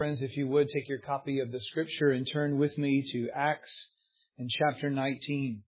Friends, if you would, take your copy of the Scripture and turn with me to Acts in chapter 19.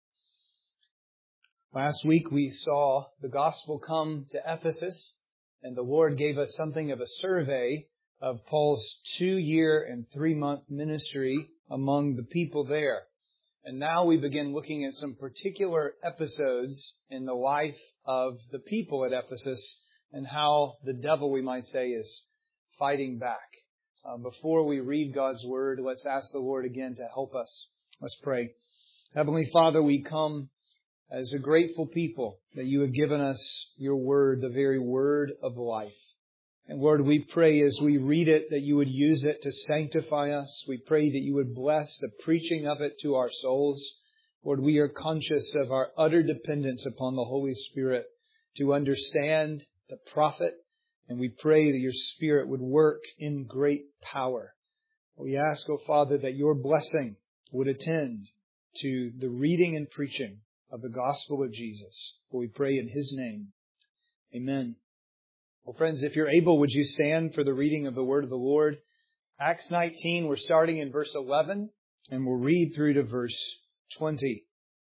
Last week we saw the gospel come to Ephesus, and the Lord gave us something of a survey of Paul's 2-year and 3-month ministry among the people there. And now we begin looking at some particular episodes in the life of the people at Ephesus and how the devil, we might say, is fighting back. Before we read God's Word, let's ask the Lord again to help us. Let's pray. Heavenly Father, we come as a grateful people that you have given us your Word, the very Word of life. And Lord, we pray as we read it that you would use it to sanctify us. We pray that you would bless the preaching of it to our souls. Lord, we are conscious of our utter dependence upon the Holy Spirit to understand the prophet. And we pray that your Spirit would work in great power. We ask, O Father, that your blessing would attend to the reading and preaching of the gospel of Jesus. For we pray in His name. Amen. Well, friends, if you're able, would you stand for the reading of the word of the Lord? Acts 19, we're starting in verse 11, and we'll read through to verse 20.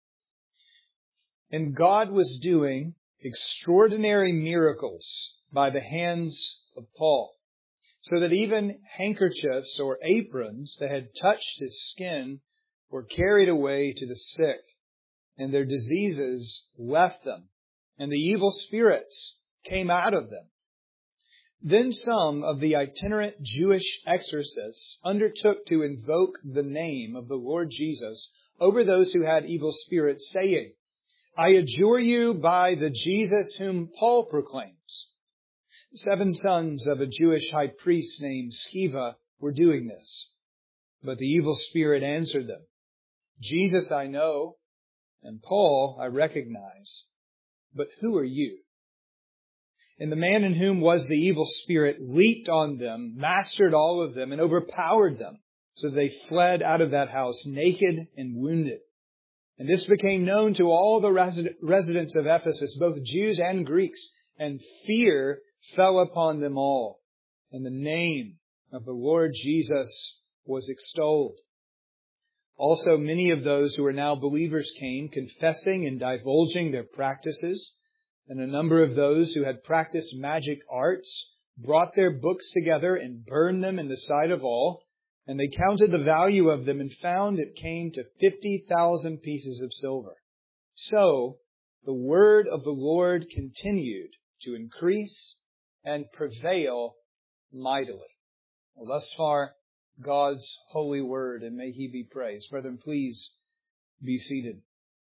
And God was doing extraordinary miracles by the hands of Paul, so that even handkerchiefs or aprons that had touched his skin were carried away to the sick, and their diseases left them, and the evil spirits came out of them. Then some of the itinerant Jewish exorcists undertook to invoke the name of the Lord Jesus over those who had evil spirits, saying, I adjure you by the Jesus whom Paul proclaims. 7 sons of a Jewish high priest named Sceva were doing this. But the evil spirit answered them, Jesus I know, and Paul I recognize, but who are you? And the man in whom was the evil spirit leaped on them, mastered all of them, and overpowered them, so they fled out of that house naked and wounded. And this became known to all the residents of Ephesus, both Jews and Greeks, and fear fell upon them all. And the name of the Lord Jesus was extolled. Also, many of those who were now believers came, confessing and divulging their practices. And a number of those who had practiced magic arts brought their books together and burned them in the sight of all. And they counted the value of them and found it came to 50,000 pieces of silver. So the word of the Lord continued to increase and prevail mightily. Well, thus far, God's holy word, and may He be praised. Brethren, please be seated.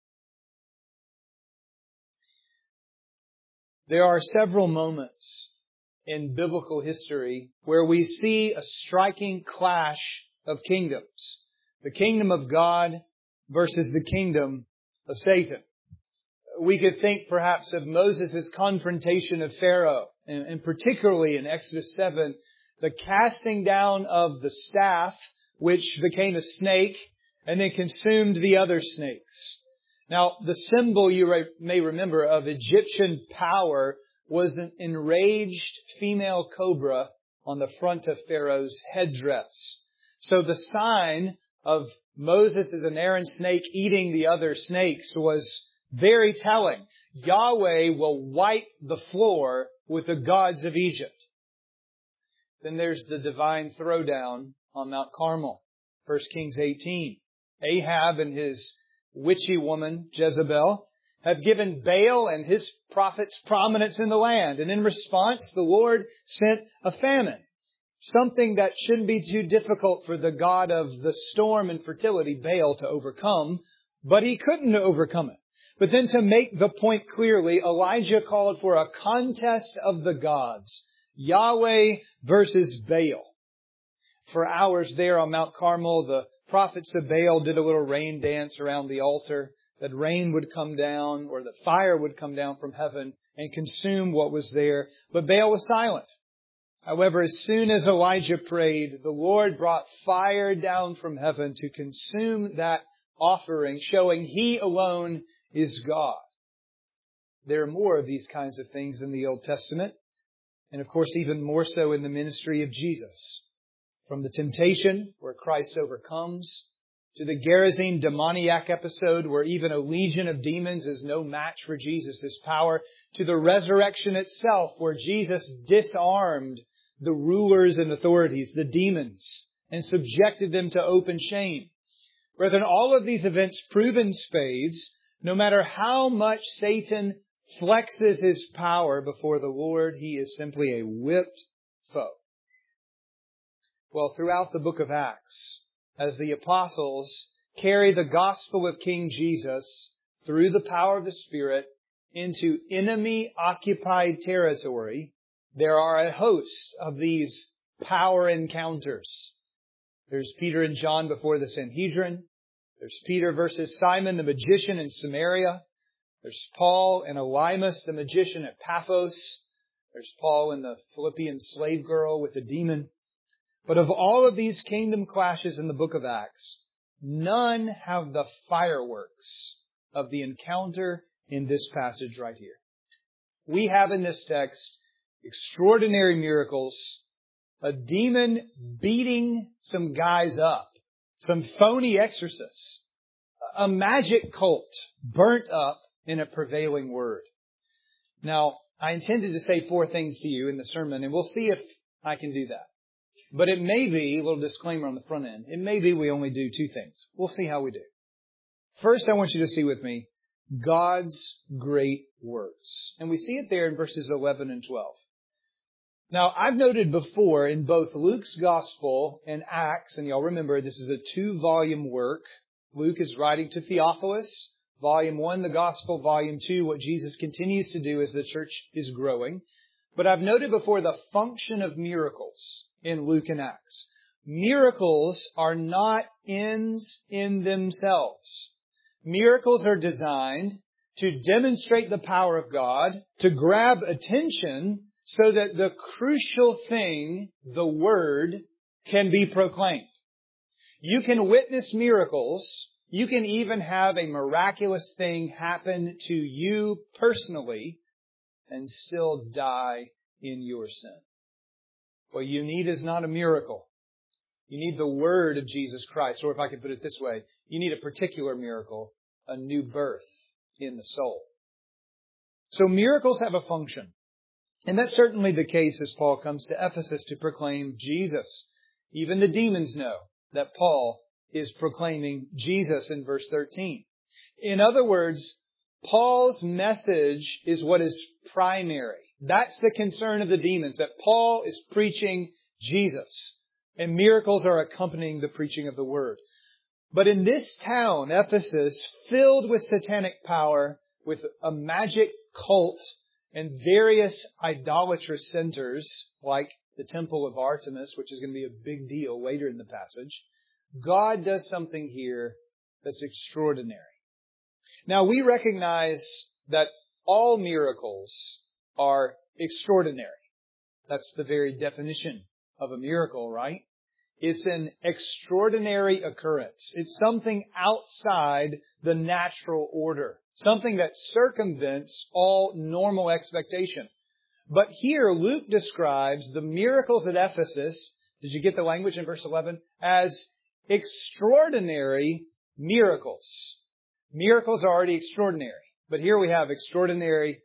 There are several moments in biblical history where we see a striking clash of kingdoms. The kingdom of God versus the kingdom of Satan. We could think perhaps of Moses' confrontation of Pharaoh, and particularly in Exodus 7, the casting down of the staff, which became a snake and then consumed the other snakes. Now, the symbol you may remember of Egyptian power was an enraged female cobra on the front of Pharaoh's headdress. So the sign of Moses as an Aaron snake eating the other snakes was very telling. Yahweh will wipe the floor with the gods of Egypt. Then there's the divine throwdown on Mount Carmel. 1 Kings 18. Ahab and his witchy woman, Jezebel, have given Baal and his prophets prominence in the land. And in response, the Lord sent a famine. Something that shouldn't be too difficult for the god of the storm and fertility, Baal, to overcome. But he couldn't overcome it. But then to make the point clearly, Elijah called for a contest of the gods. Yahweh versus Baal. For hours there on Mount Carmel, the prophets of Baal did a little rain dance around the altar, that rain would come down or that fire would come down from heaven and consume what was there. But Baal was silent. However, as soon as Elijah prayed, the Lord brought fire down from heaven to consume that offering, showing He alone is God. There are more of these kinds of things in the Old Testament. And of course, even more so in the ministry of Jesus. From the temptation where Christ overcomes, to the Gerasene demoniac episode where even a legion of demons is no match for Jesus' power, to the resurrection itself where Jesus disarmed the rulers and authorities, the demons, and subjected them to open shame. Brethren, all of these events prove in spades, no matter how much Satan flexes his power before the Lord, he is simply a whipped foe. Well, throughout the book of Acts, as the apostles carry the gospel of King Jesus through the power of the Spirit into enemy-occupied territory, there are a host of these power encounters. There's Peter and John before the Sanhedrin. There's Peter versus Simon the magician in Samaria. There's Paul and Elymas the magician at Paphos. There's Paul and the Philippian slave girl with the demon. But of all of these kingdom clashes in the book of Acts, none have the fireworks of the encounter in this passage right here. We have in this text extraordinary miracles, a demon beating some guys up, some phony exorcists, a magic cult burnt up in a prevailing word. Now, I intended to say 4 things to you in the sermon, and we'll see if I can do that. But it may be, a little disclaimer on the front end, it may be we only do 2 things. We'll see how we do. First, I want you to see with me God's great works. And we see it there in verses 11 and 12. Now, I've noted before in both Luke's Gospel and Acts, and y'all remember this is a 2-volume work. Luke is writing to Theophilus. Volume 1, the Gospel. Volume 2, what Jesus continues to do as the church is growing. But I've noted before the function of miracles in Luke and Acts. Miracles are not ends in themselves. Miracles are designed to demonstrate the power of God, to grab attention so that the crucial thing, the Word, can be proclaimed. You can witness miracles. You can even have a miraculous thing happen to you personally and still die in your sin. What you need is not a miracle. You need the Word of Jesus Christ. Or if I could put it this way, you need a particular miracle, a new birth in the soul. So miracles have a function. And that's certainly the case as Paul comes to Ephesus to proclaim Jesus. Even the demons know that Paul is proclaiming Jesus in verse 13. In other words, Paul's message is what is primary. That's the concern of the demons, that Paul is preaching Jesus. And miracles are accompanying the preaching of the Word. But in this town, Ephesus, filled with satanic power, with a magic cult and various idolatrous centers, like the Temple of Artemis, which is going to be a big deal later in the passage, God does something here that's extraordinary. Now, we recognize that all miracles are extraordinary. That's the very definition of a miracle, right? It's an extraordinary occurrence. It's something outside the natural order. Something that circumvents all normal expectation. But here, Luke describes the miracles at Ephesus, did you get the language in verse 11? As extraordinary miracles. Miracles are already extraordinary. But here we have extraordinary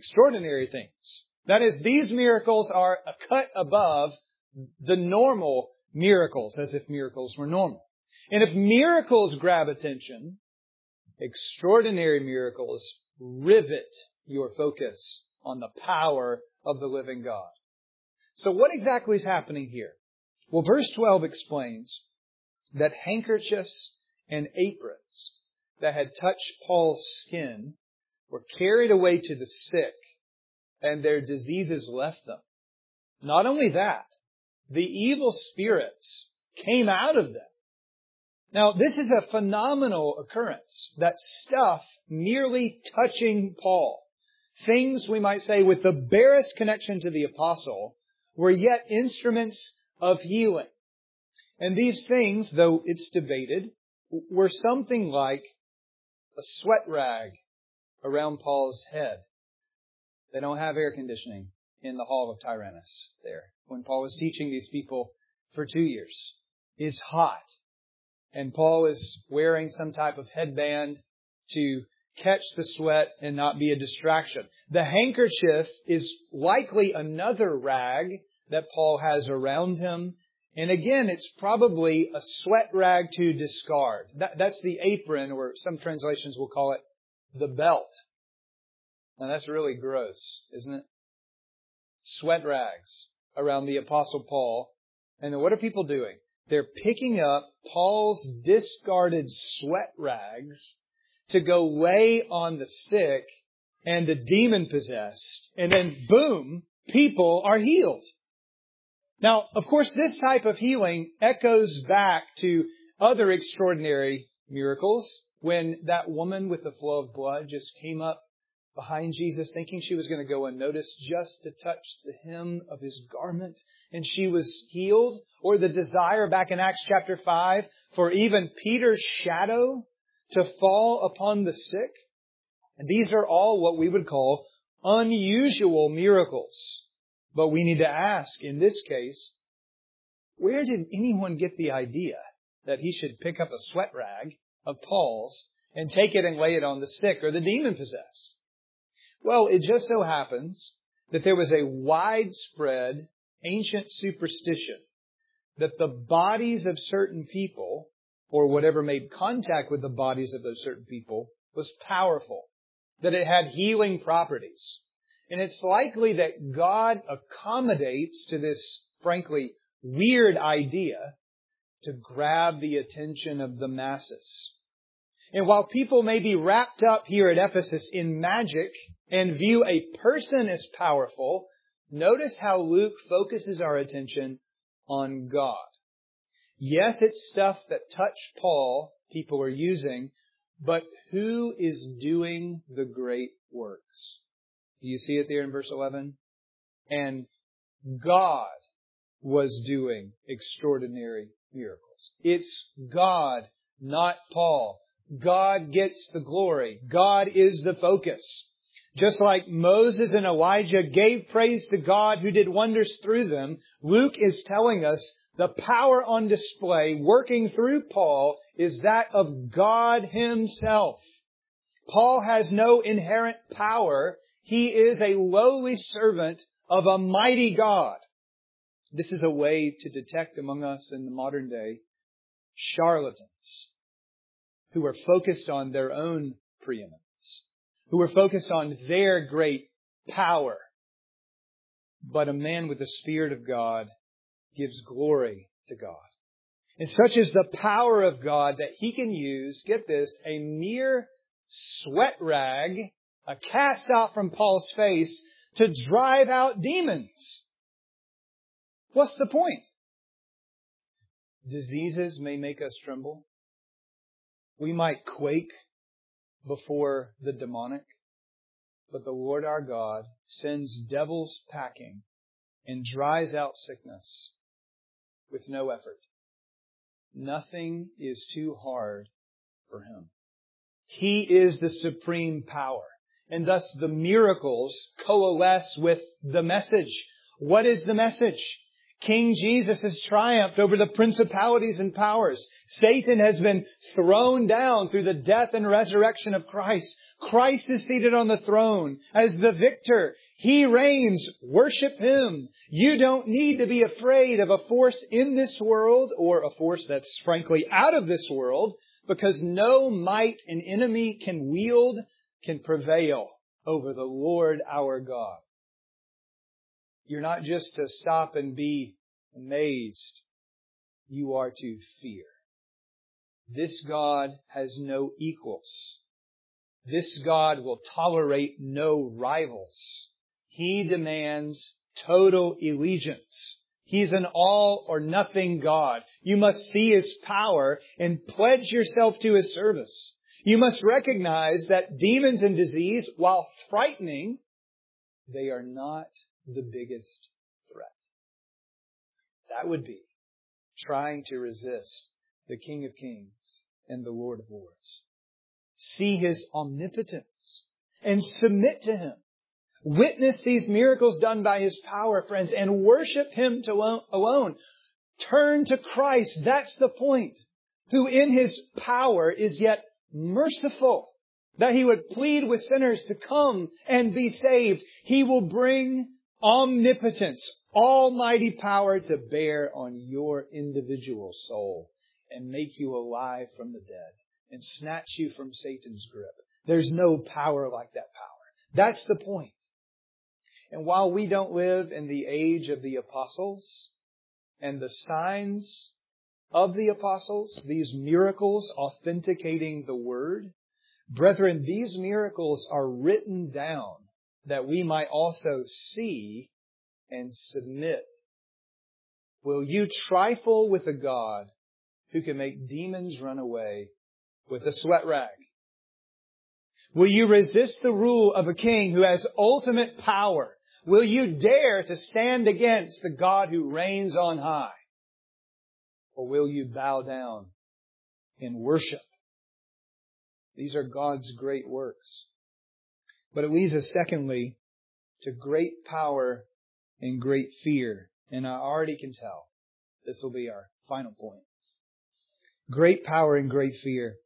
things. That is, these miracles are a cut above the normal miracles, as if miracles were normal. And if miracles grab attention, extraordinary miracles rivet your focus on the power of the living God. So what exactly is happening here? Well, verse 12 explains that handkerchiefs and aprons that had touched Paul's skin were carried away to the sick, and their diseases left them. Not only that, the evil spirits came out of them. Now, this is a phenomenal occurrence, that stuff merely touching Paul. Things, we might say, with the barest connection to the apostle, were yet instruments of healing. And these things, though it's debated, were something like a sweat rag around Paul's head. They don't have air conditioning in the hall of Tyrannus there. When Paul was teaching these people for 2 years is hot. And Paul is wearing some type of headband to catch the sweat and not be a distraction. The handkerchief is likely another rag that Paul has around him. And again, it's probably a sweat rag to discard. That's the apron, or some translations will call it the belt. Now that's really gross, isn't it? Sweat rags around the Apostle Paul. And then what are people doing? They're picking up Paul's discarded sweat rags to go lay on the sick and the demon-possessed. And then, boom, people are healed. Now, of course, this type of healing echoes back to other extraordinary miracles. When that woman with the flow of blood just came up behind Jesus thinking she was going to go unnoticed just to touch the hem of His garment, and she was healed. Or the desire back in Acts chapter 5 for even Peter's shadow to fall upon the sick. And these are all what we would call unusual miracles. But we need to ask, in this case, where did anyone get the idea that he should pick up a sweat rag of Paul's and take it and lay it on the sick or the demon-possessed? Well, it just so happens that there was a widespread ancient superstition that the bodies of certain people, or whatever made contact with the bodies of those certain people, was powerful, that it had healing properties. And it's likely that God accommodates to this, frankly, weird idea to grab the attention of the masses. And while people may be wrapped up here at Ephesus in magic and view a person as powerful, notice how Luke focuses our attention on God. Yes, it's stuff that touched Paul, people are using, but who is doing the great works? Do you see it there in verse 11? And God was doing extraordinary miracles. It's God, not Paul. God gets the glory. God is the focus. Just like Moses and Elijah gave praise to God who did wonders through them, Luke is telling us the power on display working through Paul is that of God Himself. Paul has no inherent power. He is a lowly servant of a mighty God. This is a way to detect among us in the modern day charlatans who are focused on their own preeminence, who are focused on their great power. But a man with the Spirit of God gives glory to God. And such is the power of God that He can use, get this, a mere sweat rag, a cast out from Paul's face, to drive out demons. What's the point? Diseases may make us tremble. We might quake before the demonic. But the Lord our God sends devils packing and drives out sickness with no effort. Nothing is too hard for Him. He is the supreme power. And thus the miracles coalesce with the message. What is the message? King Jesus has triumphed over the principalities and powers. Satan has been thrown down through the death and resurrection of Christ. Christ is seated on the throne as the victor. He reigns. Worship Him. You don't need to be afraid of a force in this world or a force that's frankly out of this world, because no might an enemy can wield can prevail over the Lord our God. You're not just to stop and be amazed. You are to fear. This God has no equals. This God will tolerate no rivals. He demands total allegiance. He's an all or nothing God. You must see His power and pledge yourself to His service. You must recognize that demons and disease, while frightening, they are not the biggest threat. That would be trying to resist the King of Kings and the Lord of Lords. See His omnipotence and submit to Him. Witness these miracles done by His power, friends, and worship Him alone. Turn to Christ. That's the point. Who in His power is yet merciful. That He would plead with sinners to come and be saved. He will bring omnipotence, almighty power to bear on your individual soul and make you alive from the dead and snatch you from Satan's grip. There's no power like that power. That's the point. And while we don't live in the age of the apostles and the signs of the apostles, these miracles authenticating the Word, brethren, these miracles are written down that we might also see and submit. Will you trifle with a God who can make demons run away with a sweat rag? Will you resist the rule of a king who has ultimate power? Will you dare to stand against the God who reigns on high? Or will you bow down in worship? These are God's great works. But it leads us, secondly, to great power and great fear. And I already can tell this will be our final point. Great power and great fear.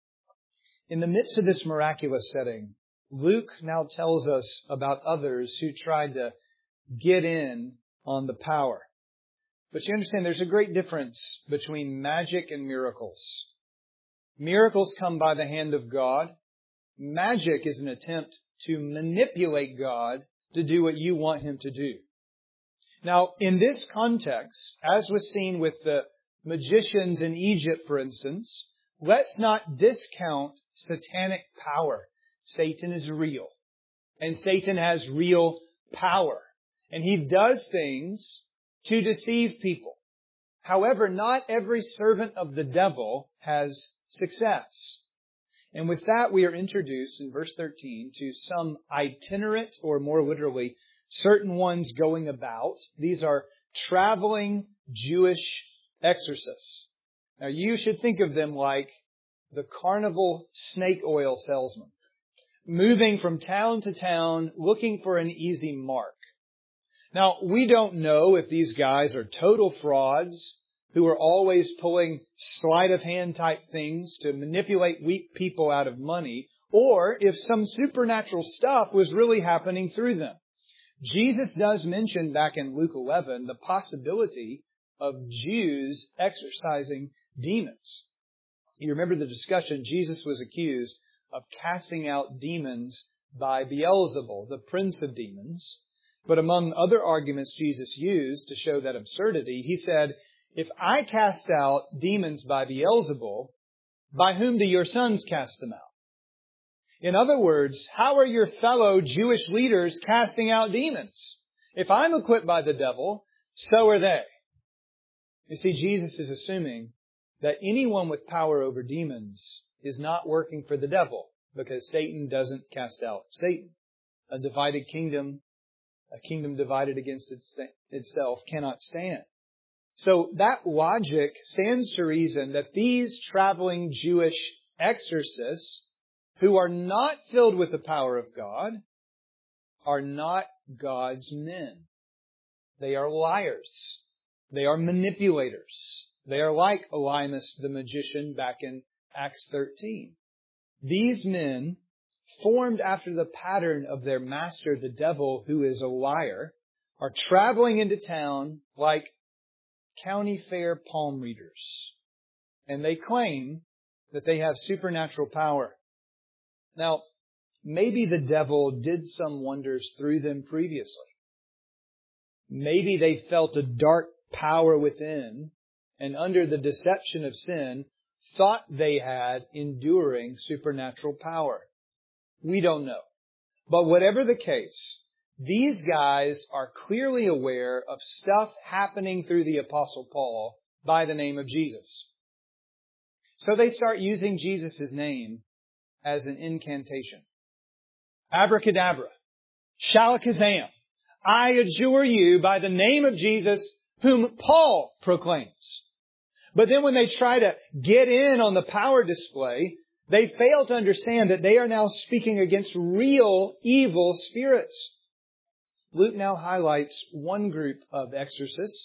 In the midst of this miraculous setting, Luke now tells us about others who tried to get in on the power. But you understand there's a great difference between magic and miracles. Miracles come by the hand of God. Magic is an attempt to manipulate God to do what you want Him to do. Now, in this context, as was seen with the magicians in Egypt, for instance, let's not discount satanic power. Satan is real. And Satan has real power. And he does things to deceive people. However, not every servant of the devil has success. And with that, we are introduced in verse 13 to some itinerant, or more literally, certain ones going about. These are traveling Jewish exorcists. Now, you should think of them like the carnival snake oil salesman, moving from town to town, looking for an easy mark. Now, we don't know if these guys are total frauds who are always pulling sleight of hand type things to manipulate weak people out of money, or if some supernatural stuff was really happening through them. Jesus does mention back in Luke 11 the possibility of Jews exorcising demons. You remember the discussion, Jesus was accused of casting out demons by Beelzebul, the prince of demons. But among other arguments Jesus used to show that absurdity, He said, if I cast out demons by Beelzebul, by whom do your sons cast them out? In other words, how are your fellow Jewish leaders casting out demons? If I'm equipped by the devil, so are they. You see, Jesus is assuming that anyone with power over demons is not working for the devil, because Satan doesn't cast out Satan. A divided kingdom, a kingdom divided against itself cannot stand. So that logic stands to reason that these traveling Jewish exorcists who are not filled with the power of God are not God's men. They are liars. They are manipulators. They are like Elymas the magician back in Acts 13. These men, formed after the pattern of their master, the devil, who is a liar, are traveling into town like county fair palm readers. And they claim that they have supernatural power. Now, maybe the devil did some wonders through them previously. Maybe they felt a dark power within, and under the deception of sin, thought they had enduring supernatural power. We don't know. But whatever the case, these guys are clearly aware of stuff happening through the Apostle Paul by the name of Jesus. So they start using Jesus' name as an incantation. Abracadabra, shalakazam, I adjure you by the name of Jesus whom Paul proclaims. But then when they try to get in on the power display, they fail to understand that they are now speaking against real evil spirits. Luke now highlights one group of exorcists,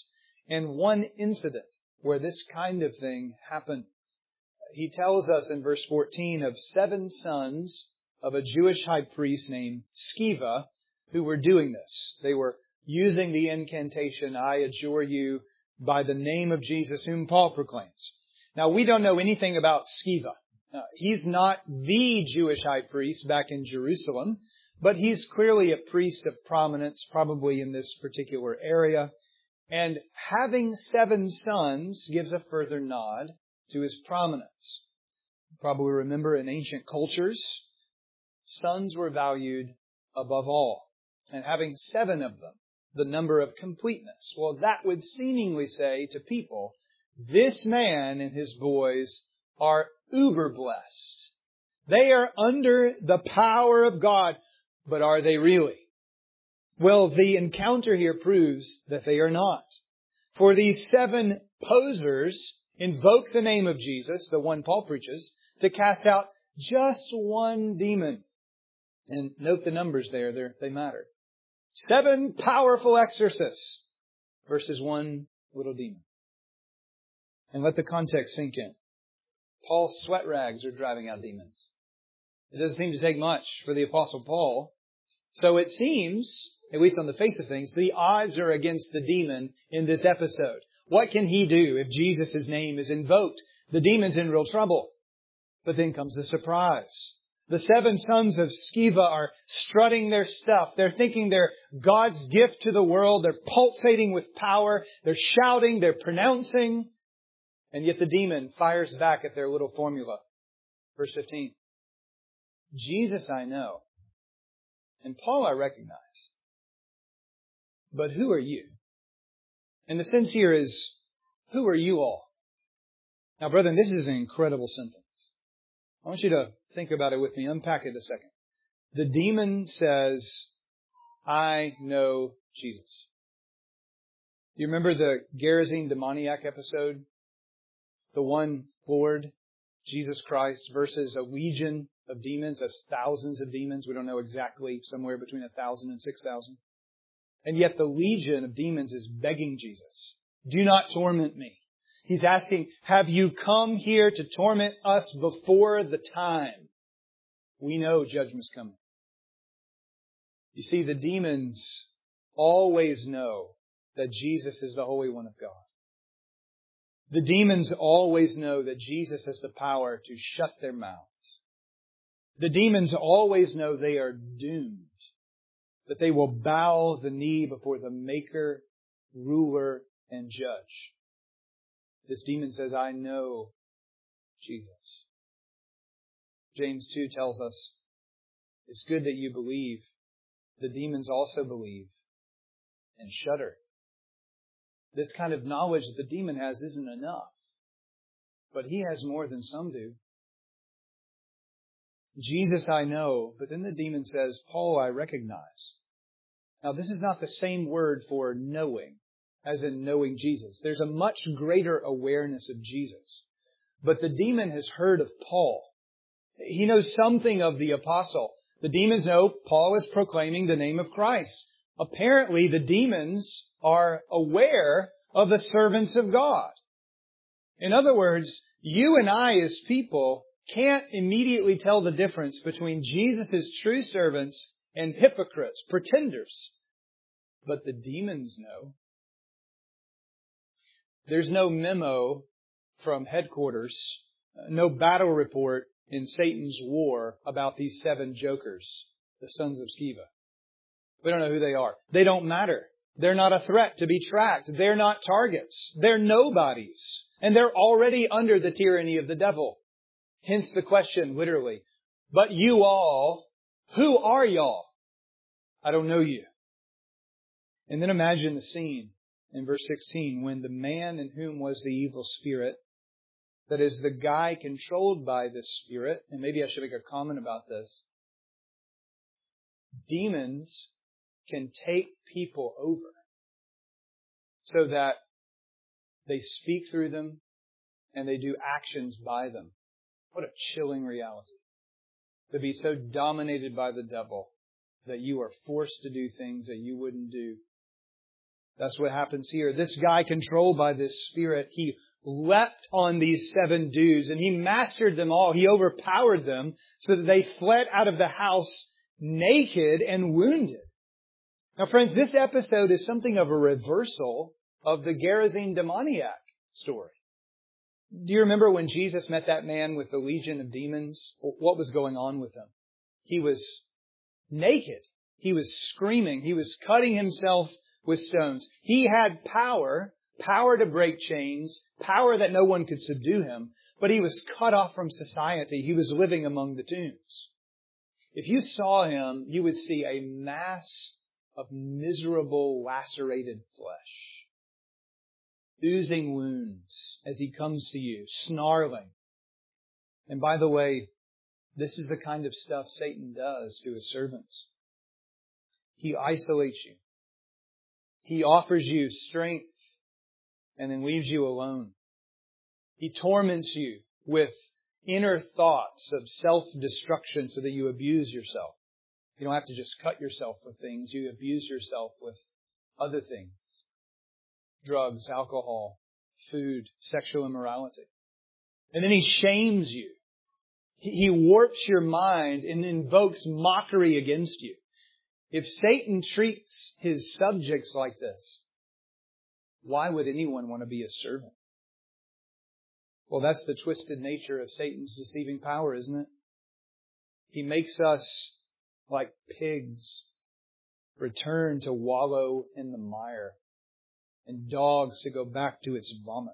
and one incident where this kind of thing happened. He tells us in verse 14 of 7 sons of a Jewish high priest named Sceva who were doing this. They were using the incantation, I adjure you by the name of Jesus whom Paul proclaims. Now, we don't know anything about Sceva. He's not the Jewish high priest back in Jerusalem, but he's clearly a priest of prominence, probably in this particular area. And having 7 sons gives a further nod to his prominence. You probably remember in ancient cultures, sons were valued above all. And having 7 of them, the number of completeness. Well, that would seemingly say to people, this man and his boys are uber blessed. They are under the power of God. But are they really? Well, the encounter here proves that they are not. For these 7 posers invoke the name of Jesus, the one Paul preaches, to cast out just one demon. And note the numbers there, they matter. 7 powerful exorcists versus 1 little demon. And let the context sink in. Paul's sweat rags are driving out demons. It doesn't seem to take much for the Apostle Paul. So it seems, at least on the face of things, the odds are against the demon in this episode. What can he do if Jesus' name is invoked? The demon's in real trouble. But then comes the surprise. The 7 sons of Sceva are strutting their stuff. They're thinking they're God's gift to the world. They're pulsating with power. They're shouting. They're pronouncing. And yet the demon fires back at their little formula. Verse 15. Jesus I know, and Paul I recognize. But who are you? And the sense here is, who are you all? Now, brethren, this is an incredible sentence. I want you to think about it with me. Unpack it a second. The demon says, I know Jesus. Do you remember the Gerasene demoniac episode? The one Lord, Jesus Christ, versus a legion of demons. That's thousands of demons. We don't know exactly, somewhere between 1,000 and 6,000. And yet the legion of demons is begging Jesus, do not torment me. He's asking, have you come here to torment us before the time? We know judgment's coming. You see, the demons always know that Jesus is the Holy One of God. The demons always know that Jesus has the power to shut their mouths. The demons always know they are doomed, that they will bow the knee before the Maker, Ruler, and Judge. This demon says, I know Jesus. James 2 tells us, it's good that you believe. The demons also believe and shudder. This kind of knowledge that the demon has isn't enough. But he has more than some do. Jesus I know, but then the demon says, Paul I recognize. Now this is not the same word for knowing, as in knowing Jesus. There's a much greater awareness of Jesus. But the demon has heard of Paul. He knows something of the apostle. The demons know Paul is proclaiming the name of Christ. Apparently the demons are aware of the servants of God. In other words, you and I as people can't immediately tell the difference between Jesus' true servants and hypocrites, pretenders. But the demons know. There's no memo from headquarters, no battle report in Satan's war about these 7 jokers, the sons of Sceva. We don't know who they are. They don't matter. They're not a threat to be tracked. They're not targets. They're nobodies. And they're already under the tyranny of the devil. Hence the question, literally. But you all, who are y'all? I don't know you. And then imagine the scene in verse 16 when the man in whom was the evil spirit, that is the guy controlled by this spirit, and maybe I should make a comment about this. Demons can take people over so that they speak through them and they do actions by them. What a chilling reality. To be so dominated by the devil that you are forced to do things that you wouldn't do. That's what happens here. This guy, controlled by this spirit, he leapt on these 7 dudes and he mastered them all. He overpowered them so that they fled out of the house naked and wounded. Now, friends, this episode is something of a reversal of the Gerasene demoniac story. Do you remember when Jesus met that man with the legion of demons? What was going on with him? He was naked. He was screaming. He was cutting himself with stones. He had power to break chains, power that no one could subdue him, but he was cut off from society. He was living among the tombs. If you saw him, you would see a mass of miserable, lacerated flesh, oozing wounds as he comes to you, snarling. And by the way, this is the kind of stuff Satan does to his servants. He isolates you. He offers you strength and then leaves you alone. He torments you with inner thoughts of self-destruction so that you abuse yourself. You don't have to just cut yourself with things. You abuse yourself with other things. Drugs, alcohol, food, sexual immorality. And then he shames you. He warps your mind and invokes mockery against you. If Satan treats his subjects like this, why would anyone want to be a servant? Well, that's the twisted nature of Satan's deceiving power, isn't it? He makes us like pigs, return to wallow in the mire, and dogs to go back to its vomit.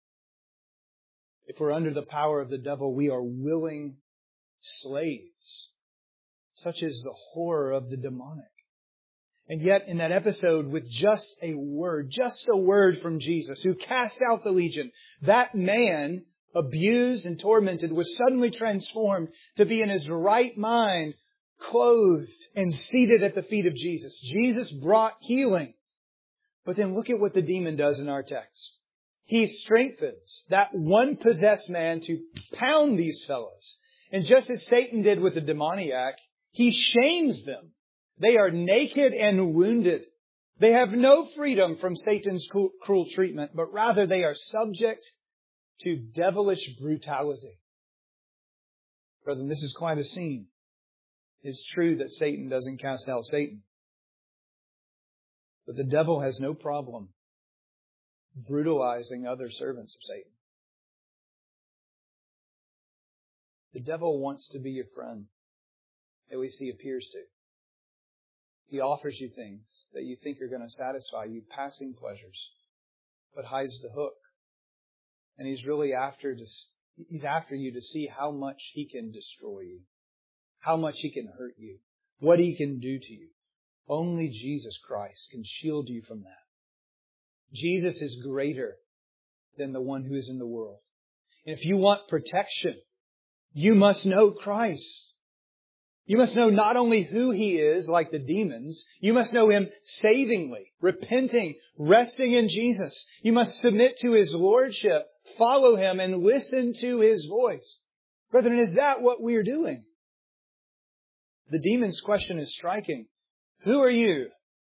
If we're under the power of the devil, we are willing slaves. Such is the horror of the demonic. And yet in that episode, with just a word from Jesus, who cast out the legion, that man, abused and tormented, was suddenly transformed to be in his right mind, clothed and seated at the feet of Jesus. Jesus brought healing. But then look at what the demon does in our text. He strengthens that one possessed man to pound these fellows. And just as Satan did with the demoniac, he shames them. They are naked and wounded. They have no freedom from Satan's cruel treatment, but rather they are subject to devilish brutality. Brethren, this is quite a scene. It's true that Satan doesn't cast out Satan. But the devil has no problem brutalizing other servants of Satan. The devil wants to be your friend. At least he appears to. He offers you things that you think are going to satisfy you, passing pleasures, but hides the hook. And he's really after you to see how much he can destroy you, how much he can hurt you, what he can do to you. Only Jesus Christ can shield you from that. Jesus is greater than the one who is in the world. And if you want protection, you must know Christ. You must know not only who He is, like the demons, you must know Him savingly, repenting, resting in Jesus. You must submit to His Lordship, follow Him, and listen to His voice. Brethren, is that what we're doing? The demon's question is striking. Who are you?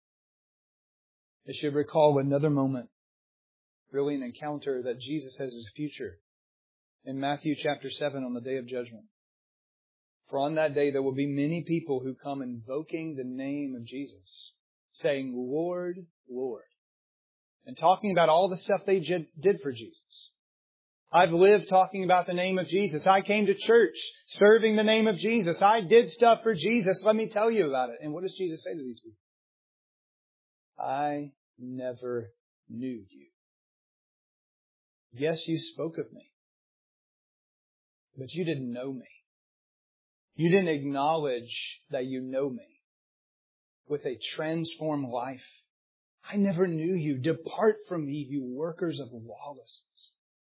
It should recall another moment, really an encounter that Jesus has his future in Matthew chapter 7 on the day of judgment. For on that day there will be many people who come invoking the name of Jesus, saying, Lord, Lord, and talking about all the stuff they did for Jesus. I've lived talking about the name of Jesus. I came to church serving the name of Jesus. I did stuff for Jesus. Let me tell you about it. And what does Jesus say to these people? I never knew you. Yes, you spoke of me, but you didn't know me. You didn't acknowledge that you know me with a transformed life. I never knew you. Depart from me, you workers of lawlessness.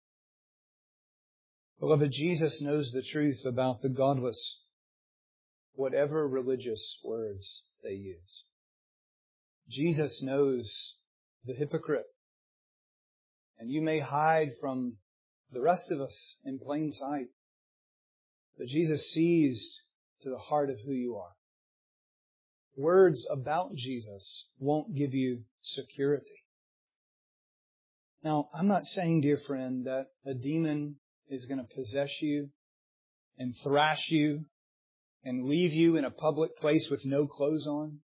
Beloved, Jesus knows the truth about the godless, whatever religious words they use. Jesus knows the hypocrite. And you may hide from the rest of us in plain sight. But Jesus sees to the heart of who you are. Words about Jesus won't give you security. Now, I'm not saying, dear friend, that a demon is going to possess you and thrash you and leave you in a public place with no clothes on.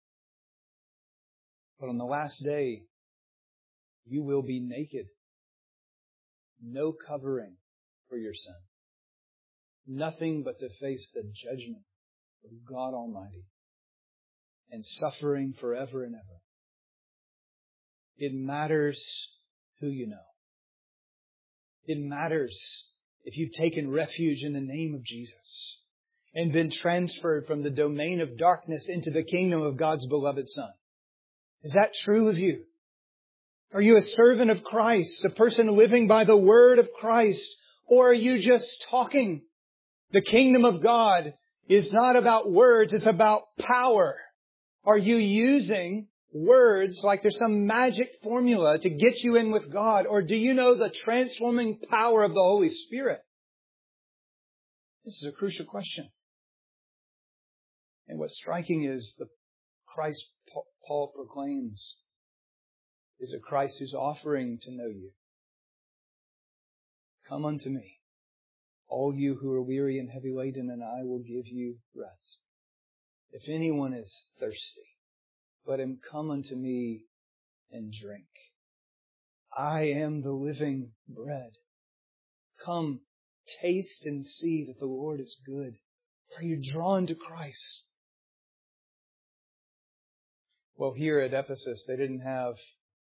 But on the last day, you will be naked. No covering for your sin. Nothing but to face the judgment of God Almighty and suffering forever and ever. It matters who you know. It matters if you've taken refuge in the name of Jesus and been transferred from the domain of darkness into the kingdom of God's beloved Son. Is that true of you? Are you a servant of Christ, a person living by the word of Christ, or are you just talking? The kingdom of God is not about words, it's about power. Are you using words like there's some magic formula to get you in with God, or do you know the transforming power of the Holy Spirit? This is a crucial question. And what's striking is the Christ Paul proclaims is a Christ who's offering to know you. Come unto me, all you who are weary and heavy laden, and I will give you rest. If anyone is thirsty, let him come unto me and drink. I am the living bread. Come, taste and see that the Lord is good. Are you drawn to Christ? Well, here at Ephesus, they didn't have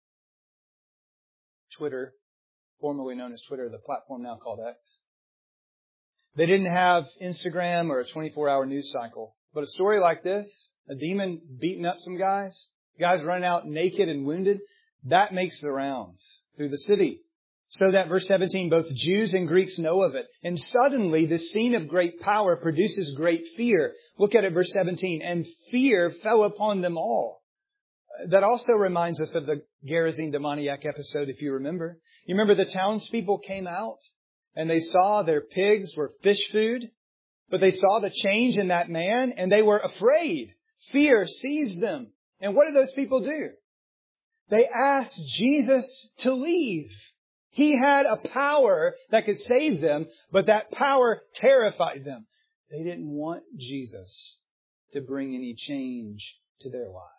Twitter, formerly known as Twitter, the platform now called X. They didn't have Instagram or a 24-hour news cycle. But a story like this, a demon beating up some guys running out naked and wounded, that makes the rounds through the city. So that verse 17, both Jews and Greeks know of it. And suddenly this scene of great power produces great fear. Look at it, verse 17. And fear fell upon them all. That also reminds us of the Gerasene demoniac episode, if you remember. You remember the townspeople came out and they saw their pigs were fish food, but they saw the change in that man and they were afraid. Fear seized them. And what did those people do? They asked Jesus to leave. He had a power that could save them, but that power terrified them. They didn't want Jesus to bring any change to their lives.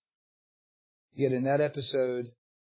Yet in that episode,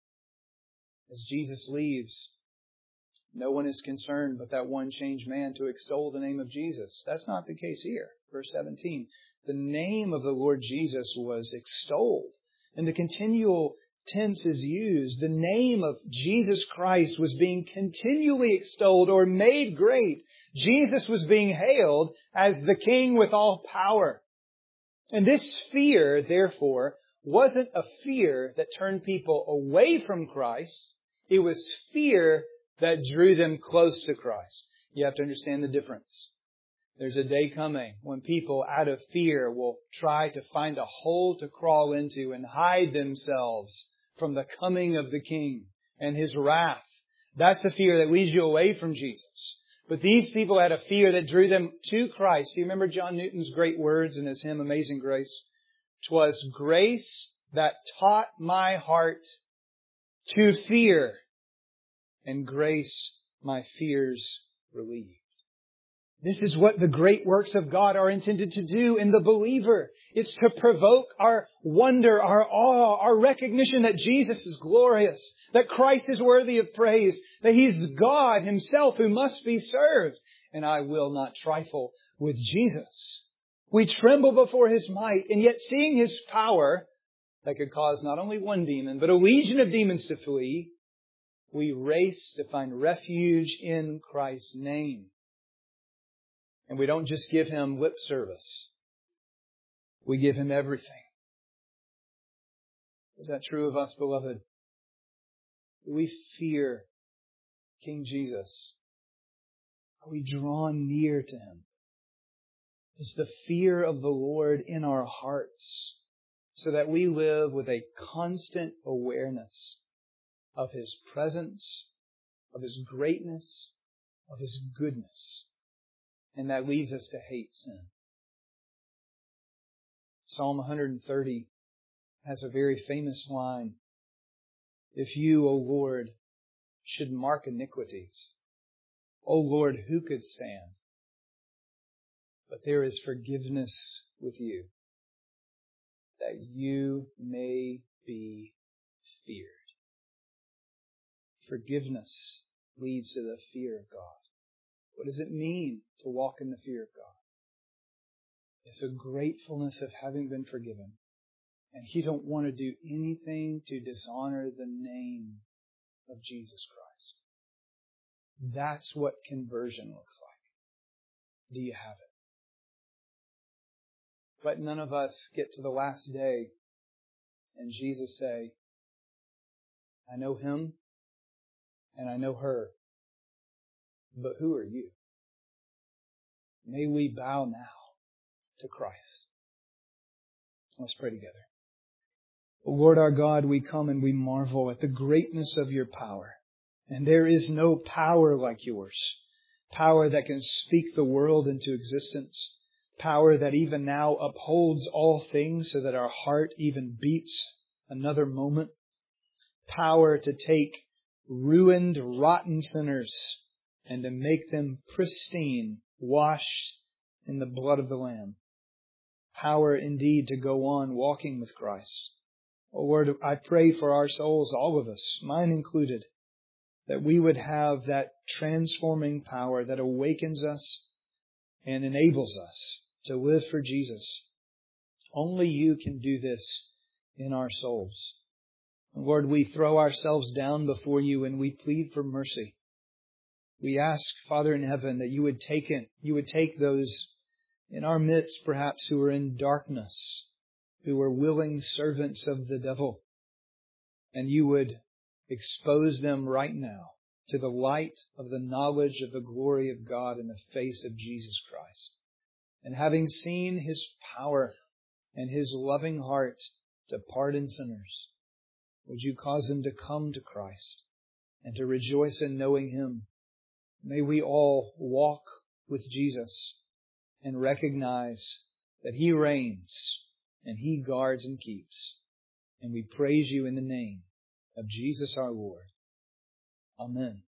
as Jesus leaves, no one is concerned but that one changed man to extol the name of Jesus. That's not the case here. Verse 17, the name of the Lord Jesus was extolled. And the continual tense is used. The name of Jesus Christ was being continually extolled or made great. Jesus was being hailed as the King with all power. And this fear, therefore, wasn't a fear that turned people away from Christ. It was fear that drew them close to Christ. You have to understand the difference. There's a day coming when people out of fear will try to find a hole to crawl into and hide themselves from the coming of the King and His wrath. That's the fear that leads you away from Jesus. But these people had a fear that drew them to Christ. Do you remember John Newton's great words in his hymn, Amazing Grace? 'Twas grace that taught my heart to fear, and grace my fears relieved. This is what the great works of God are intended to do in the believer. It's to provoke our wonder, our awe, our recognition that Jesus is glorious, that Christ is worthy of praise, that He's God Himself who must be served. And I will not trifle with Jesus. We tremble before His might, and yet seeing His power that could cause not only one demon, but a legion of demons to flee, we race to find refuge in Christ's name. And we don't just give Him lip service. We give Him everything. Is that true of us, beloved? Do we fear King Jesus? Are we drawn near to Him? Is the fear of the Lord in our hearts so that we live with a constant awareness of His presence, of His greatness, of His goodness? And that leads us to hate sin. Psalm 130 has a very famous line. If you, O Lord, should mark iniquities. O Lord, who could stand? But there is forgiveness with you, that you may be feared. Forgiveness leads to the fear of God. What does it mean to walk in the fear of God? It's a gratefulness of having been forgiven. And you don't want to do anything to dishonor the name of Jesus Christ. That's what conversion looks like. Do you have it? Let none of us get to the last day and Jesus say, I know him and I know her, but who are you? May we bow now to Christ. Let's pray together. O Lord our God, we come and we marvel at the greatness of your power. And there is no power like yours. Power that can speak the world into existence. Power that even now upholds all things so that our heart even beats another moment. Power to take ruined, rotten sinners and to make them pristine, washed in the blood of the Lamb. Power indeed to go on walking with Christ. Oh Lord, I pray for our souls, all of us, mine included, that we would have that transforming power that awakens us and enables us to live for Jesus. Only you can do this in our souls. And Lord, we throw ourselves down before you and we plead for mercy. We ask, Father in heaven, that you would take those in our midst, perhaps, who are in darkness, who are willing servants of the devil, and you would expose them right now to the light of the knowledge of the glory of God in the face of Jesus Christ. And having seen his power and his loving heart to pardon sinners, would you cause them to come to Christ and to rejoice in knowing him? May we all walk with Jesus and recognize that he reigns and he guards and keeps. And we praise you in the name of Jesus our Lord. Amen.